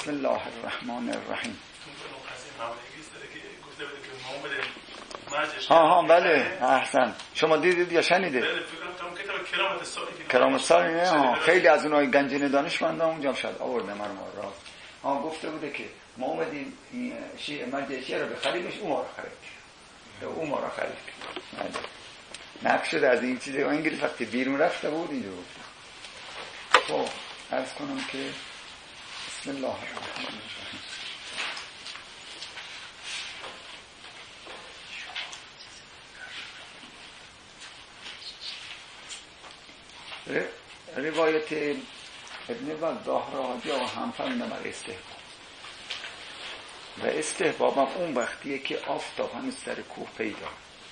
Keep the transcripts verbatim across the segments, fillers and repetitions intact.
بسم الله الرحمن الرحیم. ها ها بله احسن. شما دیدید یا شنیدید؟ بله فکر کنم کتاب کرامت سالی که کرامت سالی نه ها خیلی از اونای گنجینه دانشمندا اونجا شاید آورده من ما را ها گفته بوده که ما اومدیم شیعه مرجع شیعه رو بخریمش اون ما رو خرید اون ما رو خرید نقشه از این چیزه و انگلیس وقتی بیرون رفته بود اینجا بود. خب عرض کنم که بسم الله الرحمن الرحیم. روایت ابن وضاح را جا هم فهمیدم استحباب و استحباب هم اون وقتیه که آفتاب هنوز سر کوه پیدا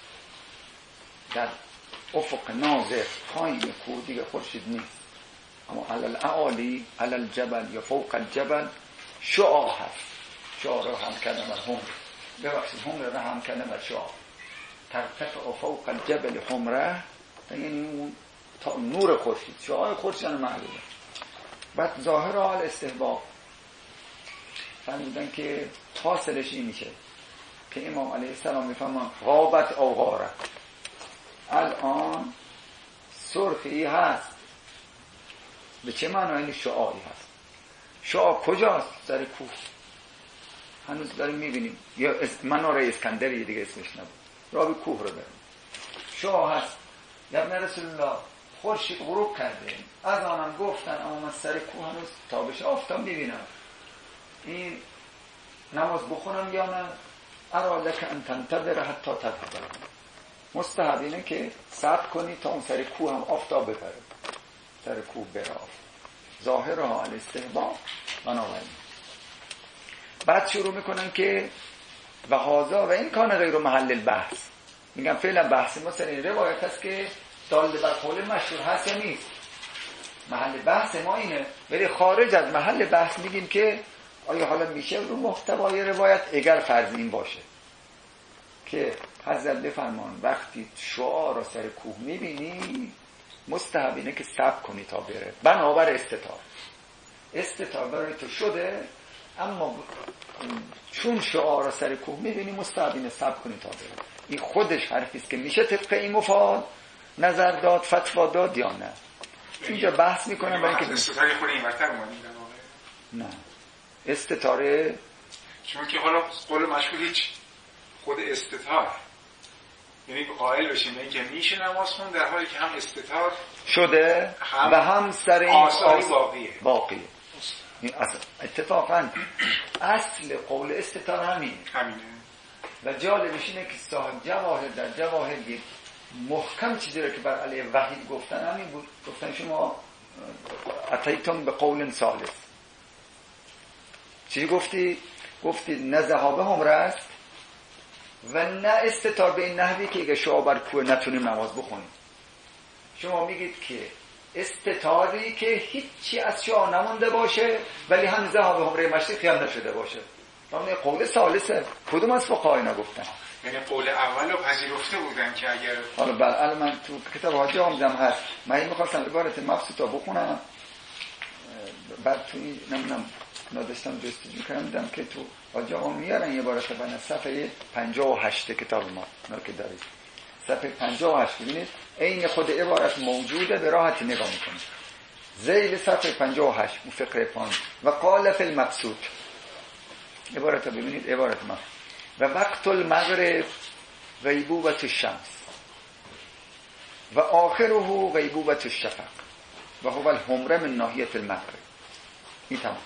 در افق ناظر پایین کوه دیگه خورشید نیست، اما علل اعالی علل جبل یا فوق الجبل شعاع هست. شعاع را هم کردم بر همره ببخشید همره را هم کردم بر شعاع ترتفع فوق الجبل همره یعنی اون تا نور خورشید شعاع خورشید معلومه. بعد ظاهر حال استحباب فهمیدن که حاصلش این میشه که امام علیه السلام میفهمن غابت او غارت، الان سرخی هست. به چه معنی؟ این شعاعی هست. شعاع کجاست؟ در کوه هنوز داریم میبینیم. یا مناره اسکندری دیگه اسمش نبود، را به کوه رو بریم. شعاع هست. یا ابن رسول الله خورشید غروب کرده، از آنم گفتن اما من سر کوه هنوز تابش آفتاب میبینم، این نماز بخونم یا نه؟ ارادک ان تنتظر حتی تذهب. مستحب اینه که صبر کنی تا اون سر کوه هم آفتاب بپره، سر کوه بره. ظاهر حال استحباب بنابراین بعد شروع میکنن که و هذا و این کان غیر محل البحث. میگم فعلا بحث ما سر این روایت هست که دال بر قول مشهور هست یا نیست. محل بحث ما اینه، ولی خارج از محل بحث میگیم که آیا حالا میشه رو محتوای روایت اگر فرض این باشه که حضرت بفرمان وقتی شعاع را سر کوه میبینی مستحب اینه که صبر کنی تا بره، بنابر استطاعت. استطاعت برای تو شده، اما چون شعاع را سر کوه میبینی مستحب اینه صبر کنی تا بره. این خودش حرفیست که میشه طبق این مفاد نظر داد، فتوا داد یا نه. اینجا بحث میکنم برای اینکه استطاره خود این ورتر مانید نه استطاره چون که حالا قول مشهور هیچ خود استطار یعنی قائل بشیم به اینکه میشه نماز خون در حالی که هم استطار شده هم و هم سر این آثاری باقیه باقیه. این اصل اتفاقا اصل قول استطار همینه همینه و جالبش اینه که صاحب جواهر در جواهر دید محکم چیزی رو که بر علیه وحید گفتن همین بود. گفتن شما اتیتم به قول ثالث. چی گفتی؟ گفتی نه ذهاب همره است و نه استطار به این نحوی که اگه شما بر کوه نتونیم نماز بخونیم. شما میگید که استطاری که هیچی از شما نمونده باشه ولی هم ذهاب همره مشرقی هم نشده باشه. همین قول ثالثه. کدوم از فقهای نگفتن؟ یعنی قول اول رو پذیرفته بودن که اگر حالا بله من تو کتاب حاجی آمدم هست، من این میخواستم عبارت مبسوطا بخونم، بعد تو این نمیدونم نداشتم جستجو کردم که تو حاجی آم میارن یه عبارت بنا صفحه پنجاه و هشت کتاب ما اونا که دارید صفحه پنجاه و هشت ببینید این خود عبارت موجوده، به راحتی نگاه میکنید. ذیل صفحه پنجاه و هشت فقره پنج و قال فی المبسوط عبارت رو ببینید. عبارت ما و وقت المغرب غیبوبت الشمس و آخره غیبوبت الشفق و هو الحمره من ناحیت المغرب. این تمام.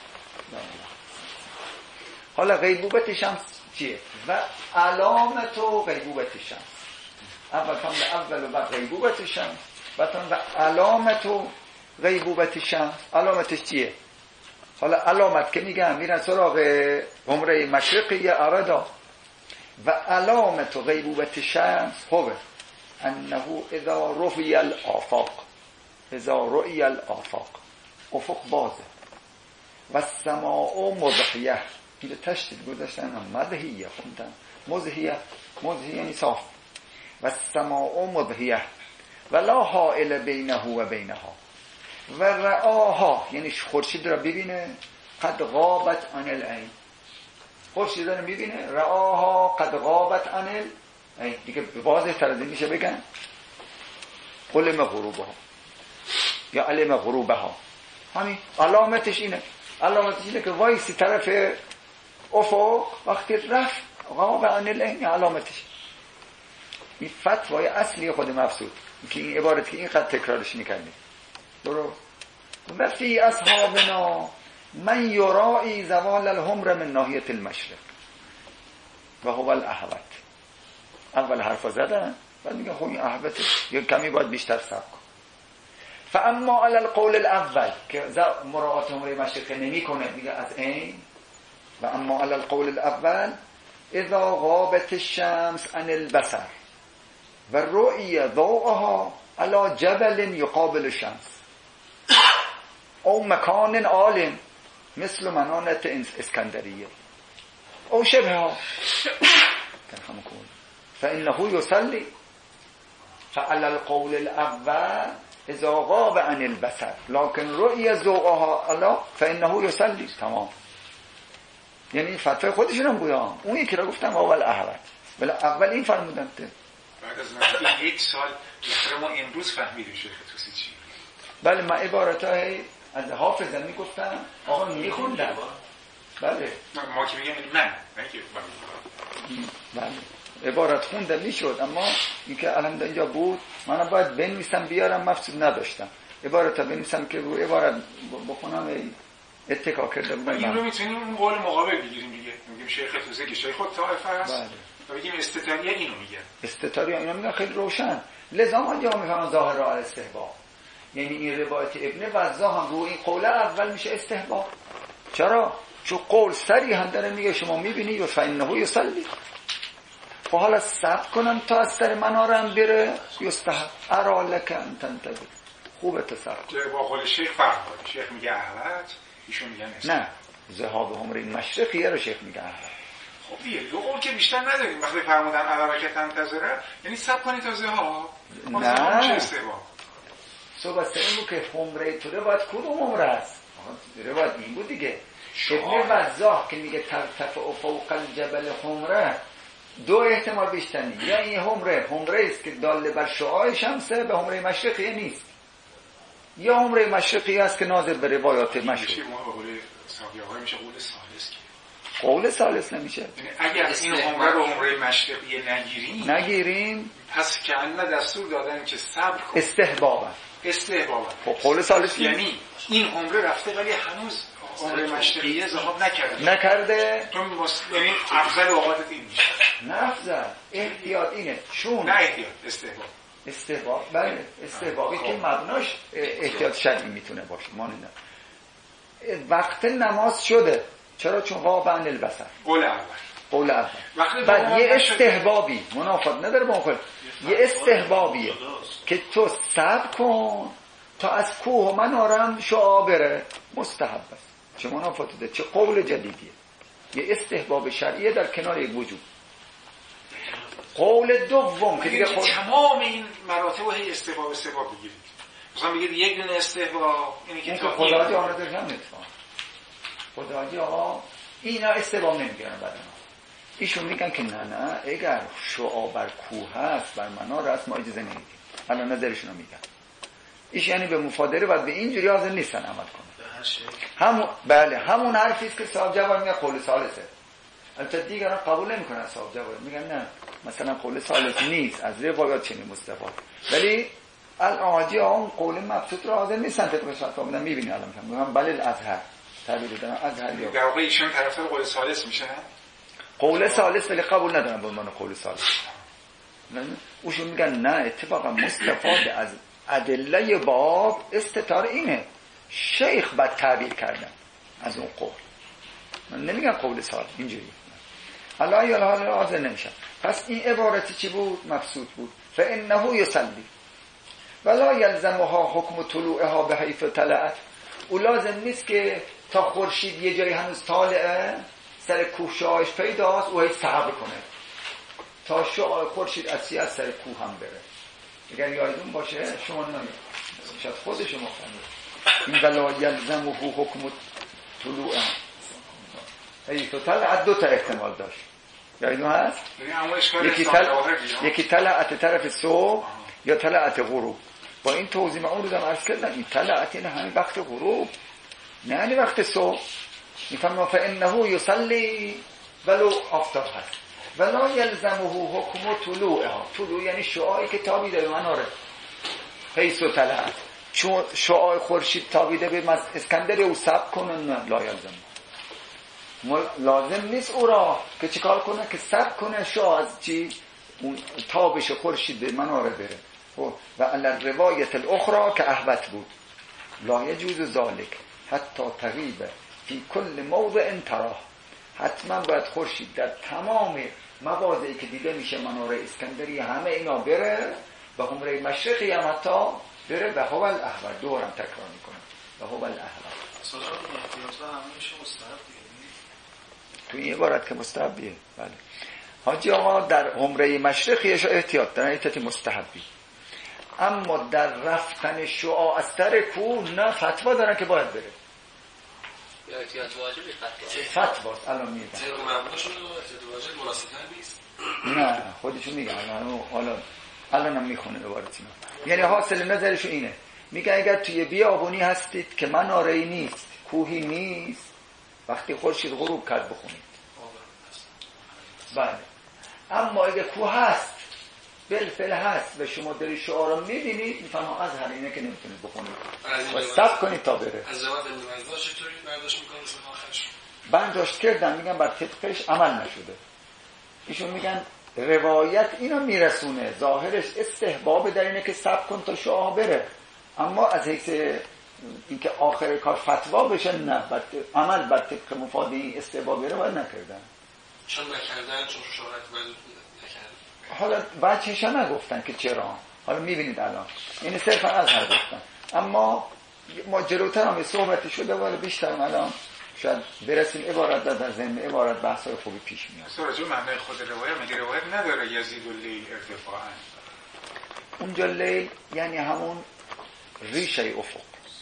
حالا غیبوبت شمس چیه؟ و علامت و غیبوبت شمس. اول هم اول و بعد غیبوبت شمس، بعد هم علامت و غیبوبت شمس. علامتش چیه؟ حالا علامت که میگم میرن سراغ عمره مشرقی یا عردا. و علامت و غیبوبت شمس هو انه اذا رؤی الافاق اذا رؤی الافاق افق بازه و السماء مضحیه. اینجا تشدید گذاشتن هم مضحیه خوندن مضحیه مضحیه یعنی صاف. و السماء مضحیه و لا حائل بینه و بینها و رآها یعنی خورشید را ببینه قد غابت عن العین. خورشید رو میبینه رآها قد غابت عن العین. دیگه واضح تر از این میشه بگن علم غروبها یا علم غروبها. همین علامتش اینه. علامتش اینه که وایسی طرف افق وقتی رفت غاب عن العین، علامتش این فتوای اصلی خود مبسوط که این عبارت که این قد تکرارش میکنیم. درست. و فی اصحابنا من یرائی زوال الحمر من ناحیه المشرق و هو الاحوط. اول حرفا زدن بعد میگن خب این احوطه یه کمی باید بیشتر صبر کن. فاما علی القول الاول که مراعات حمره مشرق نمیکنه میگه از عین. و اما علی القول الاول اذا غابت الشمس عن البصر و رؤی ضوءها على جبل یقابل الشمس او مکان عالم مثل منانت اسکندریه او شبهها فانه یصلی. فعلى القول الاول اذا غاب عن البصر لكن رؤی ضوءها على فانه یصلی. تمام. یعنی فتوای خودشون هم بودم. اون یکی را گفتم اول احوط ولی اول این فرمودن ته. بعد از نزدیک یک سال مثلا ما امروز فهمیدیم شیخ توسی چی. بله من عبارتای از حافظ میگفتم آقا میخوندم. بله ما که میگم من نه که بله عبارت خوندم میشد، اما اینکه الان اینجا بود من باید بنویسم بیارم مفصول نداشتم. عبارت بنویسم که رو عبارت بخونم اتکا کرده بودم. این رو میتونیم اون قول مقابل بگیریم دیگه. میگیم شیخ توسی که شیخ خود طائفه است. بله. و بگیم استتاریه اینو میگه. استتاریه اینو میگه خیلی روشن. لذا ما جا میفهمن ظاهر را استحباب. یعنی این روایت ابن وضاح هم رو این قول اول میشه استحباب. چرا؟ چون قول صریحا داره میگه شما میبینی و فانه یصلی. خب حالا صبر کنم تا از سر منارم بره یستحب ارا لک ان تنتظر. خوبه تصبر که با قول شیخ فرق داره. شیخ میگه احوط، ایشون میگن استحباب. نه ذهاب حمره مشرقیه رو شیخ میگه احوط. خب دیگه دو قول که بیشتر نداریم. وقتی فرمودن ارا لک تنتظر یعنی صبر کنی تا ذهاب. نه صحبت این بود که حمره تو روایت کدوم حمره است؟ روایت این بود دیگه. ابن وضاح که میگه ترتفع فوق الجبل حمره دو احتمال بیشتری. یا این حمره حمره است که داله بر شعاع شمسه به حمره مشرقی نیست، یا حمره مشرقی است که ناظر به روایات مشرقی. ما به قول صحابی‌ها میشه قول ثالث که قول ثالث نمیشه. یعنی اگر این حمره رو حمره مشرقی نگیریم نگیریم پس که ان دستور دادن که صبر کن استحبابا استحبابا. خب قول ثالث یعنی این حمره رفته ولی هنوز عمره مشرقیه ذهاب نکرده نکرده تو مس... یعنی افضل اوقاتت این میشه. نه افضل احتیاط اینه چون نه احتیاط استحباب استحباب. بله استحبابی که مبناش احتیاط شرعی میتونه باشه. ما نه وقت نماز شده چرا؟ چون غاب عن البصر قول اول قول اول. بعد یه استحبابی منافات نداره با اون. یه استحبابیه که تو صبر کن تا از کوه من آرم شعا بره. مستحب است. چه منافاتی ده؟ چه قول جدیدیه. یه استحباب شرعیه در کنار یک وجود. قول دوم که دیگه قول... تمام این مراتب و هی استحباب استحباب بگیرید. مثلا بگید یک دونه استحباب اینی که تو خدا جا آنه درشم نتفان خدا جا اینا استحباب نمیگیرن بعد ما. ایشون میگن که نه نه اگر شعا بر کوه هست بر منار هست ما اجازه نمیدیم. الان نظرشون رو میگن. ایش یعنی به مفادره باید به اینجوری حاضر نیستن عمل کنن. همون بله همون حرفی است که صاحب جواب میگه قول ثالثه. البته دیگران قبول نمیکنن صاحب جواب. میگن نه مثلا قول ثالث نیست از روایات چنین مستفاد. ولی الان اون قول مبسوط رو حاضر نیستن طبق فتوا بدن. میبینی الان میگم بله الازهر تعبیر دادن ازهر یا در واقع ایشون طرفدار قول ثالث میشن. قول ثالث ولی قبول ندارن به عنوان قول ثالث. نه اوشون میگن نه اتفاقا مستفاد از ادله باب استتار اینه. شیخ بعد تعبیر کردن از اون قول. من نمیگم قول ثالث اینجوری. الله یا الله حاضر نمیشن. پس این عبارتی چی بود؟ مبسوط بود. فانه یصلی ولا یلزمها حکم طلوعها به حیث طلعت. او لازم نیست که تا خورشید یه جایی هنوز طالعه سر کوه شعاعش پیداست او هی صبر کنه تا شعاع خورشید از سیاه سر کوه هم بره. اگر یادتون باشه شما نمید شاید خود شما فهمید این ولا یلزمه حکم طلوع حیث طلعت دو تا احتمال داشت. یادتون هست؟ یکی طلعت یکی طلعت طرف صبح یا طلعت غروب. با این توضیح من اون روزم عرض کردم این طلعت این همین وقت غروب نه یعنی وقت صبح. میفهمم فانه یصلی ولو آفتاب هست ولا یلزمه حکم طلوعها. طلوع یعنی شعاعی که تابیده به مناره. حیث طلعت چون شعاع خورشید تابیده به اسکندریه او سب کنن لا یلزم لازم نیست او را که چیکار کنه که سب کنه شعاع از چی اون تابش خورشید به مناره بره. و علی روایت الاخرى که احبت بود لا یجوز ذلك حتی تغیب فی کل موضع تراه. حتما باید خورشید در تمام مواضعی که دیده میشه مناره اسکندریه همه اینا بره و حمره مشرقی هم حتی بره و هو الاحوال. دورم تکرار میکنم و هو الاحوال. سوال احتیاطا همه میشه مستحب دیگه تو این عبارت که مستحبیه. بله حاجی آقا در حمره مشرقیش احتیاط دارن احتیاط مستحبی، اما در رفتن شعاع از سر کوه نه فتوا دارن که باید بره. یا احتیاط واجبی فتوا فتواست. الان میگم طبق معمولشون احتیاط واجب مناسب‌تر نیست. نه خودشون میگن الان حالا الانم میخونه عبارتینا. یعنی حاصل نظرشون اینه، میگه اگر توی بیابونی هستید که مناره‌ای نیست کوهی نیست وقتی خورشید غروب کرد بخونید. بله اما اگه کوه هست بالفعل هست و شما داری شعاع رو میبینید میفهمم از همینه که نمیتونید بخونید و صبر کنید تا بره. از جواب نمازداش چطوری برداشت میکنه مثلا آخرش برداشت کردن میگن بر طبقش عمل نشده. ایشون میگن روایت اینو میرسونه ظاهرش استحباب در اینه که صبر کن تا شعاع بره، اما از حیث اینکه آخر کار فتوا بشه نه، عمل بر طبق مفاد این استحباب بره باید نکردن. چون نکردن چون شهرت باید نکردن. حالا بچه‌ش نگفتن که چرا، حالا میبینید الان این صرفا از هر گفتن، اما ما جلوتر هم صحبتی شده ولی بیشتر الان شاید برسیم عبارت در ضمن عبارت بحث‌های خوبی پیش میاد. سراجو معنی خود روایت میگه روایت نداره یزید اللیل ارتفاعا. اونجا لیل یعنی همون ریشه افق،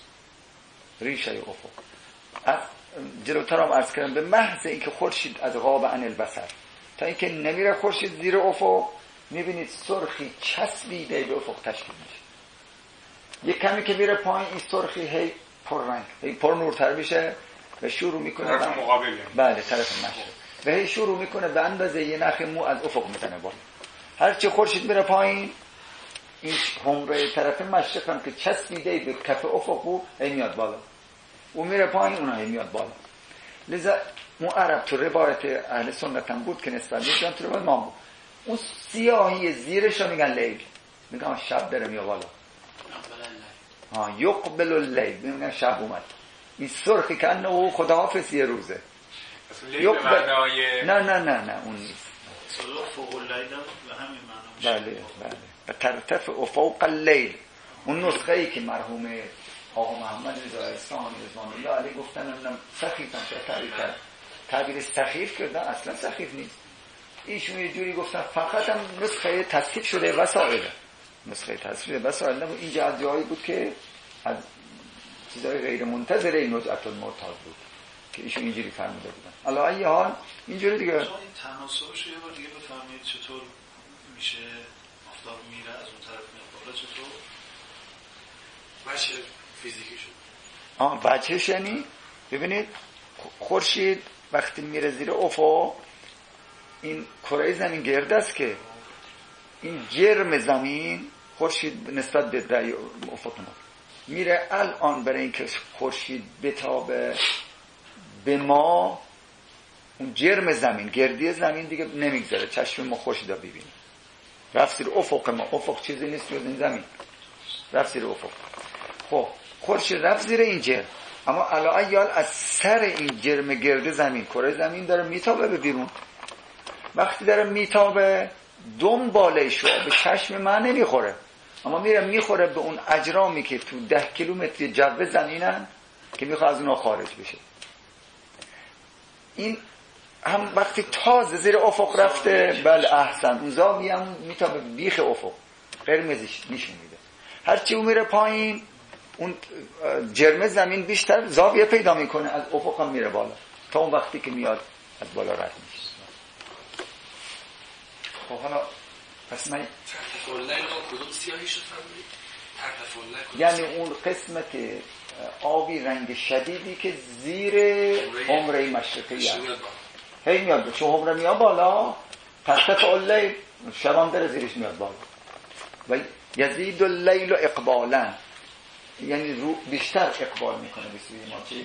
ریشه افق. از جلوتر هم عرض کردم به محض اینکه خورشید از غاب عن البصر تا اینکه نمیره خورشید زیر افق میبینید سرخی چسبیده به افق تشکیل میشه. یک کمی که میره پایین این سرخی هی پر رنگ هی پر نورتر میشه و شروع میکنه طرف مقابل. بله طرف مشرق و هی شروع میکنه به اندازه یه نخ مو از افق میزنه بالا. هر چه خورشید میره پایین این حمره طرف مشرق هم که چسبیده به کف افق و هی میاد بالا، او میره پایین اونها هی میاد بالا. لذا اون عرب تو روایت اهل سنت هم بود که نسبت به جان تو روایت ما بود، اون سیاهی زیرش رو میگن لیل، میگن شب داره میاد بالا. ها یقبل اللیل میگن شب اومد. این سرخی که انه خداحافظ یه روزه. یقبل نه نه نه نه اون نیست. صلوح فوق اللیل به همین معنا. بله بله و ترتفع فوق اللیل. اون نسخه ای که مرحوم آقا محمد رضا احسانی رضوان الله علیه گفتن اونم سخیف هم شاید تعبیر کرد، تعبیر سخیف کردن اصلا سخیف نیست. ایشون یه جوری گفتن فقط هم نسخه تصحیح شده وسائل، نسخه تصحیح شده وسائل نبود. اینجا از جایی بود که از چیزای غیر منتظره این نجعت المرتاد بود که ایشون اینجوری فرموده بودن. علا ای حال اینجوری دیگه این تناسبش یه بار دیگه بفهمید چطور میشه آفتاب میره از اون طرف میاد بالا چطور باشه فیزیکی شد. آه بچهش یعنی ببینید خورشید وقتی میره زیر افق این کره زمین گرد است که این جرم زمین خورشید نسبت به دریا افق ما میره الان برای اینکه خورشید بتابه به ما اون جرم زمین گردی زمین دیگه نمیگذاره چشم ما خورشید رو ببینیم. رفت زیر افق ما، افق چیزی نیست جز این زمین، رفت زیر افق. خب خورشید رفت زیر این جرم، اما علاوه از سر این جرم گرد زمین کره زمین داره میتابه به بیرون. وقتی داره میتابه دنباله شو به چشم من نمیخوره، اما میره میخوره به اون اجرامی که تو ده کیلومتر جو زمینن که میخواد از اونها خارج بشه. این هم وقتی تازه زیر افق رفته بله احسن اون زاویه هم میتابه بیخ افق قرمزش نشون میده. هرچی اون میره پایین اون جرم زمین بیشتر زاویه پیدا میکنه، از افق هم میره بالا تا اون وقتی که میاد از بالا رد میشه. خب حالا پس من کدوم سیاهی شد فرمودید؟ یعنی اون قسمت آبی رنگ شدیدی که زیر حمره مشرقی هست هی میاد، چون حمره میاد بالا ترتفع اللیل، شبان داره زیرش میاد بالا. و یزید اللیل اقبالا، یعنی رو بیشتر اقبال میکنه به سوی ما. چی؟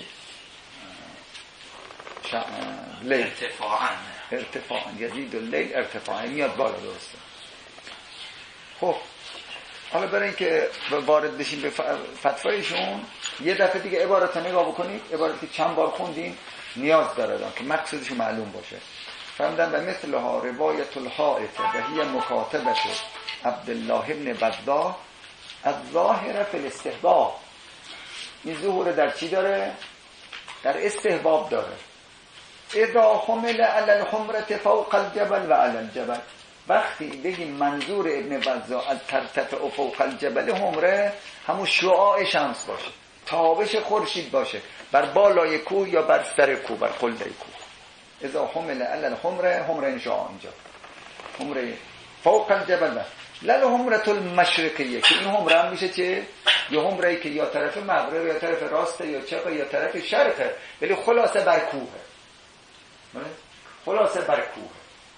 شا... لیل ارتفاعا ارتفاعا یزید اللیل ارتفاعا، میاد بالا. درسته. خب حالا برای اینکه وارد بشیم به فتوایشون یه دفعه دیگه عبارت نگاه بکنید. عبارتی چند بار خوندیم، نیاز داره که مقصودش معلوم باشه. فرمودن و مثلها روایت الحائط و هی مکاتبت عبدالله ابن بدا الظاهر فی الاستحباب. این ظهور در چی داره؟ در استحباب داره. اذا حمل علی الحمرة فوق الجبل و علی الجبل، وقتی بگیم منظور ابن بزا از ترتفع فوق الجبل حمره همون شعاع شمس باشه، تابش خورشید باشه بر بالای کوه یا بر سر کوه، بر قله کوه. اذا حمل علی الحمره، حمره این شعاع اینجا حمره فوق الجبل، لل حمرة المشرقیه که این حمره هم میشه چه؟ یه حمره که یا طرف مغرب یا طرف راسته یا چپ یا طرف شرقه، ولی خلاصه بر کوهه. خلاصه بر کوه،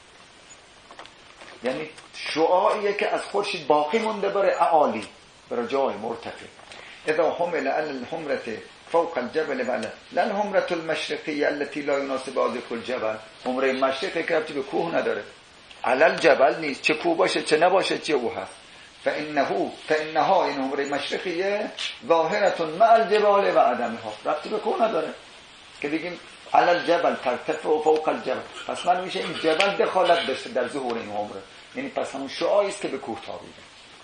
یعنی شعاعیه که از خورشید باقی مونده بره اعالی، بره جای مرتفع. اذا حمل علی الحمرة فوق الجبل بله لن حمرة المشرقیه التي لا يناسب ذلك الجبل، حمره مشرقی که ربطی به کوه نداره، علی الجبل نیست، چه کوه باشه چه نباشه چه او هست. فانه فانها این حمره مشرقیه ظاهرة مع الجبال و عدمها، ربطی به کوه نداره که بگیم علی الجبل ترتفع فوق الجبل. پس من میشه این جبل دخالت داشته در ظهور این حمره، یعنی پس همون شعاعی است که به کوه تابیده.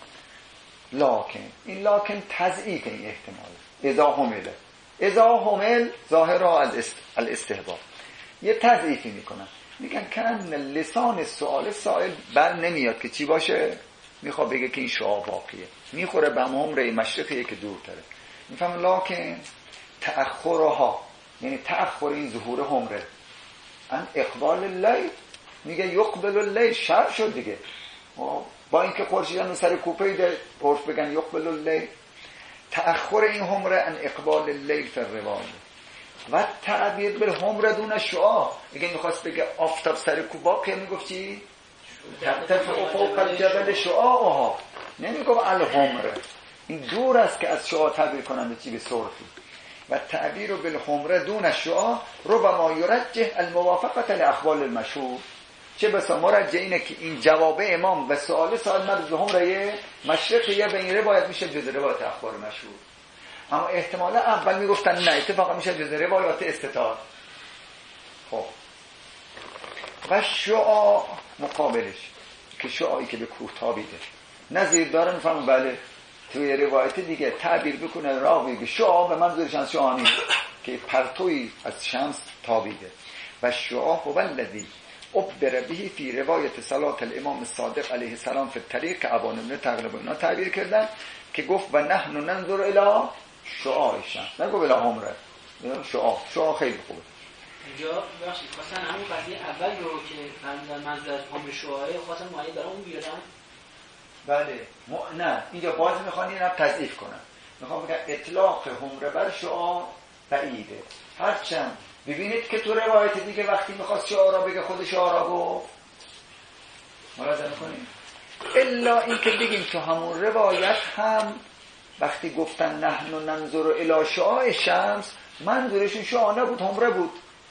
لکن این لکن تضعیف این احتمال. اذا حمل، اذا حمل ظاهرها الاستحباب. یه تضعیفی میکنن، میگن کن لسان سوال سائل بر نمیاد که چی باشه، میخواد بگه که این شعاع باقیه، میخوره به حمره مشرقیه که دورتره. میفهم لکن تأخرها، یعنی تأخر این ظهور حمره ان اقبال اللیل، میگه یقبل اللیل، شب شد دیگه، با اینکه خورشید هنوز سر کوپه عرف بگن یقبل اللیل. تأخر این حمره ان اقبال اللیل فی الروایه و تعبیر بالحمره دون شعاع. میگه میخواست بگه آفتاب سر کوبا که میگفت چی؟ ترتفع فوق الجبل شعاعها، نمیگفت الحمره. این دور است که از شعاع تعبیر کنن به چی؟ به سرخی. و تعبیر بالحمره دون الشعاع ربما یرجح الموافقه لاقوال المشهور. چه بسا مرجح اینه که این جواب امام و سوال سوال مرد به حمره مشرقیه به این روایت میشه جز روایت اخبار مشهور. اما احتمالا اول میگفتن نه، اتفاقا میشه جز روایات استطاعت. خب و شعاع مقابلش که شعاعی که به کوه تابیده نظیر داره، میفهمون بله توی روایت دیگه تعبیر بکنه راوی به شعاع به منظورش از شعاع نیست که پرتوی از شمس تابیده. و شعاع هو الذی عبر به فی روایت صلات الامام الصادق علیه السلام فی الطریق که ابان ابن تغلب اینا تعبیر کردن که گفت و نحن ننظر الی شعاع الشمس، نگو الی حمره، شعاع شعاع خیلی خوبه. اینجا بخشید مثلا همون قضیه اول رو که فرمودن منظور از حمره شعاعه خواستن مایه برای اون بیارن. بله م... نه اینجا باز میخوان این هم تضعیف کنن، میخوان بگن اطلاق حمره بر شعاع بعیده. هرچند ببینید که تو روایت دیگه وقتی میخواست شعاع را بگه خود شعاع را گفت، ملاحظه میکنید؟ الا این که بگیم تو همون روایت هم وقتی گفتن نحن ننظر الی شعاع شمس منظورشون شعاع نبود، حمره بود.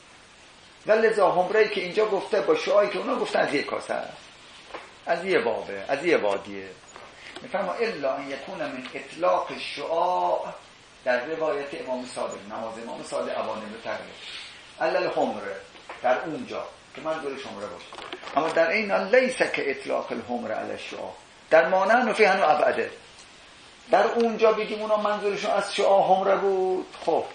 ولذا حمره‌ای که اینجا گفته با شعاعی که اونا گفتن از یک کاسه است، از یه بابه، از یه وادیه. میفهمم الا ان یکون من اطلاق شعاع در روایت امام صادق، نماز امام صادق اوانه تغلب علل حمره در اونجا که منظورش حمره باشه. اما در این حال لیس که اطلاق الحمره علی الشعاع در مانع نفی هنو ابعده. در اونجا بگیم اونا منظورشون از شعاع حمره بود، خب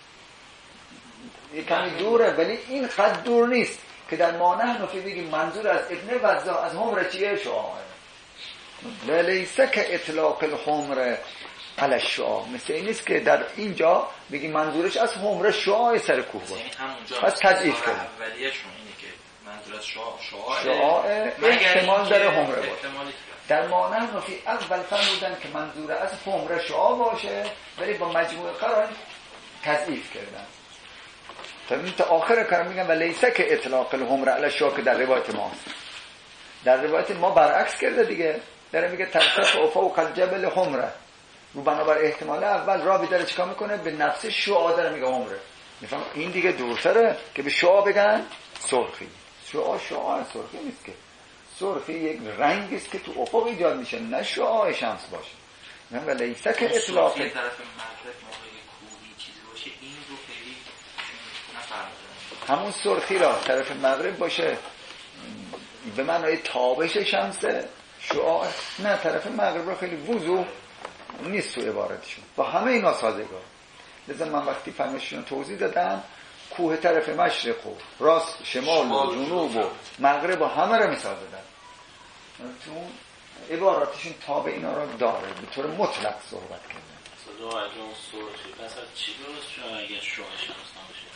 یه کمی دوره، ولی این قد دور نیست که در مانع نفی بگیم منظور از ابن وضاح از حمره چیه؟ شعاعه. لیس که اطلاق الحمره علی شعاع. مثل این نیست که در اینجا بگی منظورش از حمره شعاع سر کوه باشه، پس تضعیف کنه. اولیه‌شون اینه که منظور از شعاع شعاع شعاع احتمال داره حمره باشه. احتمالی در مانع نفی اول فرمودن که منظور از حمره شعاع باشه، ولی با مجموع قرار تضعیف کردن. تا این تا آخر کار میگن و لیسه که اطلاق الحمره علی شعاع که در روایت ماست. در روایت ما برعکس کرده دیگه، داره میگه ترتف فوق الجبل حمره. رو بنابر احتمال اول راوی داره چیکار میکنه؟ به نفس شعاع داره میگه حمره. میفهم این دیگه دورتره که به شعاع بگن سرخی. شعاع شعاع سرخی نیست که. سرخی یک رنگی است که تو افق ایجاد میشه، نه شعاع شمس باشه. نه ولی لیسه که اطلاق طرف مغرب موقع کوهی چیزی باشه این رو خیلی نفهمیدن. همون سرخی را طرف مغرب باشه به معنای تابش شمسه شعاع، نه طرف مغرب را خیلی وضوح نیست تو عبارتشون. با همه اینا سازگار. لذا من وقتی فهمشون توضیح دادم کوه طرف مشرق و راست شمال و جنوب و مغرب و همه را مثال دادم. تو عباراتشون تابع اینا را داره، به طور مطلق صحبت کردن. صدا اجام سرخی پس از چی درست شد اگر شعاع شمس نباشه؟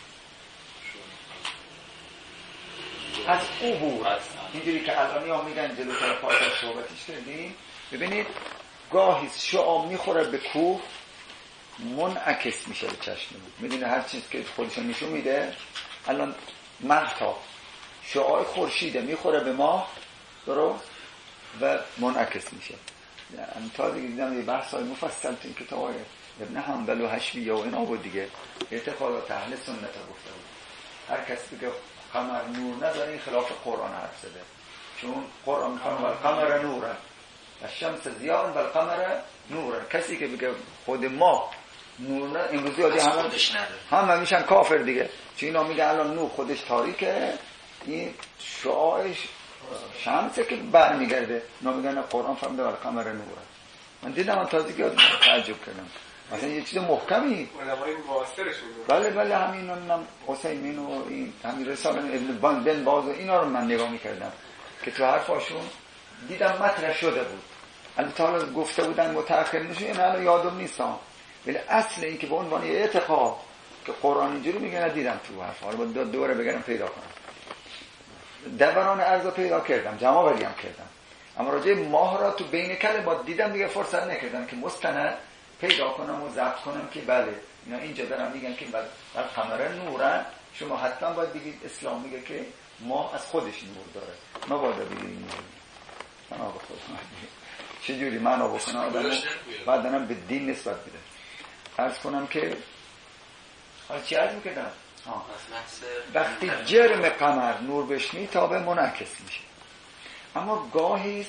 از عبور اینجوری که الان ها میگن جلوتر پایدار صحبتش کردیم. ببینید گاهی شعاع میخوره به کوه منعکس میشه به چشم. میدونه هر چیز که خودش نشون میده، الان مهتاب شعاع خورشیده میخوره به ماه درست و منعکس میشه. یعنی تازه دیدم یه بحث های مفصل تو این کتاب های ابن حنبل و حشویه و اینا بود دیگه، اعتقادات اهل سنت گفته بود هر کسی که قمر نور نداره این خلاف قرآن حرف زده، چون قرآن میفرماید القمر نور الشمس ضیاء و القمر نور. کسی که بگه خود ما نور نه امروزی آدی همه همه میشن کافر دیگه، چون اینا میگه الان نور خودش تاریکه، این شعاعش شمسه که برمیگرده. اینا میگن قرآن فرموده القمر نور. من دیدم من تازه که تعجب کردم مثلا یه چیز محکمی علمای معاصرشون. بله بله همین هم حسینین و این همین رسالن ابن بن باز و اینا رو من نگاه میکردم که تو حرفاشون دیدم مطرح شده بود. البته حالا گفته بودن متأخرینشون این الان یادم نیستم، ولی اصل این که به عنوان اعتقاد که قرآن اینجوری میگه ندیدم تو حرف. حالا با دوره بگردم پیدا کنم. دوران عرض پیدا کردم، جمع بدیم کردم، اما راجع ماه را تو بین کلمات دیدم دیگه فرصت نکردم که مستند پیدا کنم و ضبط کنم که بله اینا اینجا دارن میگن که بله القمر نورن. شما حتما باید بگید اسلام میگه که ماه از خودش نور داره، نباید بگید این نور. معنا بخونم چجوری معنا بکنم بعد دارم به دین نسبت بدم. عرض کنم که حالا چی عرض میکردم؟ وقتی جرم قمر نور بشنی تابع منعکس میشه، اما گاهی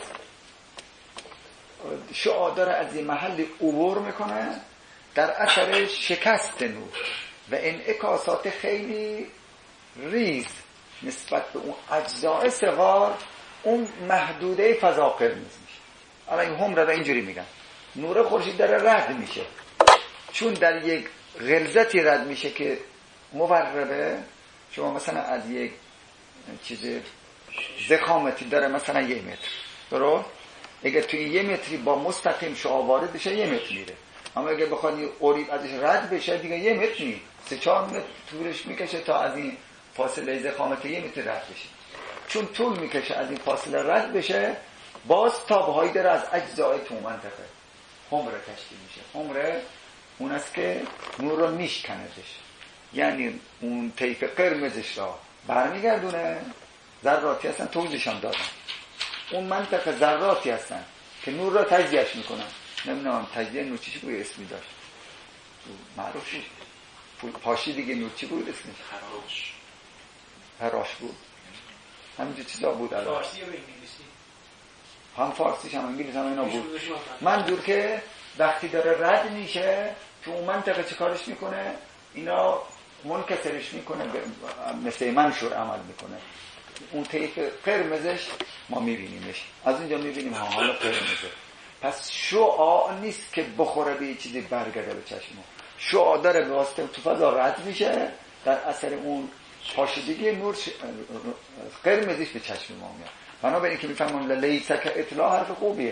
شعاع داره از این محل عبور میکنه در اثر شکست نور و انعکاسات خیلی ریز نسبت به اون اجزاء صغار اون محدوده فضا قرمز میشه. الان این هم را اینجوری میگن نور خورشید داره رد میشه، چون در یک غلظتی رد میشه که موربه. شما مثلا از یک چیز ضخامتی داره مثلا یه متر درست، اگه توی یه متری با مستقیم شعاع وارد بشه یه متر میره، اما اگه بخواد یه قریب ازش رد بشه دیگه یه متر نیست، سه چهار متر طولش میکشه تا از این فاصله ضخامت یه متر رد بشه. چون طول میکشه از این فاصله رد بشه، باز تابهایی داره از اجزای تو منطقه حمره تشکیل میشه. حمره اون است که نور رو میشکندش، یعنی اون طیف قرمزش را برمیگردونه. ذراتی هستن توضیحش هم دادم، اون منطقه ذراتی هستن که نور را تجزیهش میکنن. نمیدونم تجزیه نور چی بود اسمی داشت معروف بود، پاشی دیگه نور چی بود اسمش؟ خراش خراش بود، همینجور چیزا بود. الان فارسی و انگلیسی هم فارسیش هم انگلیسی هم اینا بود. من دور که وقتی داره رد میشه تو اون منطقه چه کارش میکنه؟ اینا منکسرش میکنه، مثل منشور عمل میکنه. اون طیف قرمزش ما میبینیمش، از اینجا میبینیم ها حالا قرمزه. پس شعاع نیست که بخوره به یه چیزی برگرده به چشم ما. شعاع داره به واسطه تو فضا رد میشه، در اثر اون پاشیدگی نور قرمزش به چشم ما میاد. بنابراین که میفهمم لیسه که اطلاع حرف خوبیه،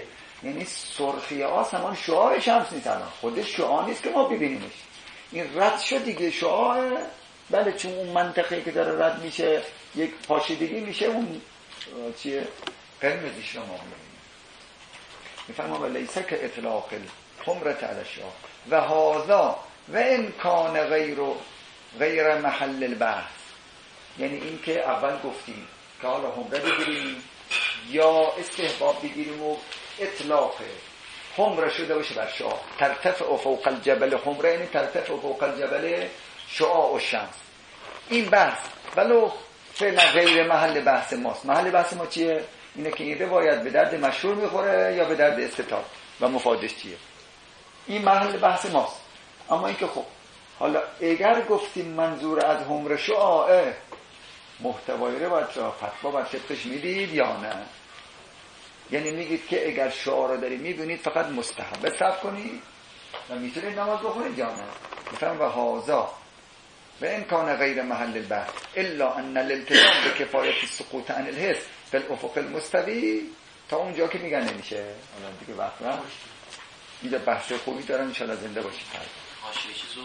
یعنی سرخی آس همان شعاع شمس نیست، الان خودش شعاع نیست که ما ببینیمش، این رد شد دیگه شعاع. بله چون اون منطقه که داره رد میشه یک پاشیدگی میشه، اون چیه قرمزیش رو ما میبینیم. میفرما و لیسه که اطلاق الحمرة علی الشعاع و هذا و امکان غیر غیر محل البحث. یعنی این که اول گفتیم که حالا حمره بگیریم یا استحباب بگیریم و اطلاق حمره شده باشه بر شعاع. ترتفع فوق الجبل حمره، یعنی ترتفع فوق الجبل شعاع الشمس. این بحث ولو فعلا غیر محل بحث ماست. محل بحث ما چیه؟ اینه که این روایت به درد مشهور میخوره یا به درد استطاعت و مفادش چیه. این محل بحث ماست. اما اینکه خب حالا اگر گفتیم منظور از حمره شعاعه، محتوای روایت را فتوا بر طبقش میدید یا نه؟ یعنی میگید که اگر شعاع را دارید میبینید فقط مستحب صرف کنید و میتونید نماز بخونید یا نه؟ میفهم و هازا و امکان غیر محل البحث الا ان الالتزام به کفایت سقوط عن الحس فی الافق المستوی. تا اونجا که میگن نمیشه. الان دیگه وقت رفت. اینجا بحث خوبی دارم، ان شاءالله زنده باشید. حاشیه چیزو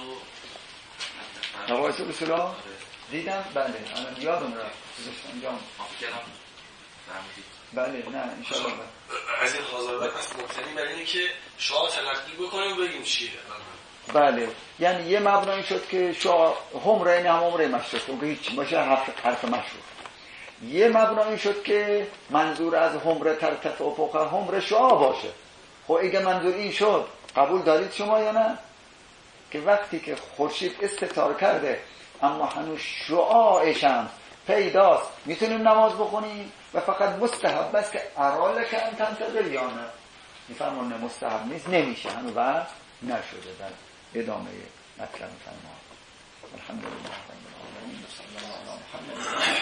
نواس اصولا دیدم. بله الان یادم رفت انجام افکرم فهمیدید. بله نه ان شاءالله از این خاطر پس مبتنی بر اینه که شعاع تلقی بکنیم بگیم چیه. بله یعنی یه مبنایی شد که شعاع حمره، یعنی هم عمره مشهور اون که هیچ باشه حرف حرف مشهور. یه مبنایی شد که منظور از حمره ترتفع و فوق حمره شعاع باشه. خب اگه منظور این شد قبول دارید شما یا نه؟ که وقتی که خورشید استتار کرده اما هنوز شعاعش هم پیداست میتونیم نماز بخونیم و فقط مستحب است که اراله که ان تنتظر یا نه؟ میفرمون نه مستحب نیست، نمیشه، هنوز وقت نشده. در ادامه مطلب میفرمان الحمدلله رب العالمین صلی الله علی محمد.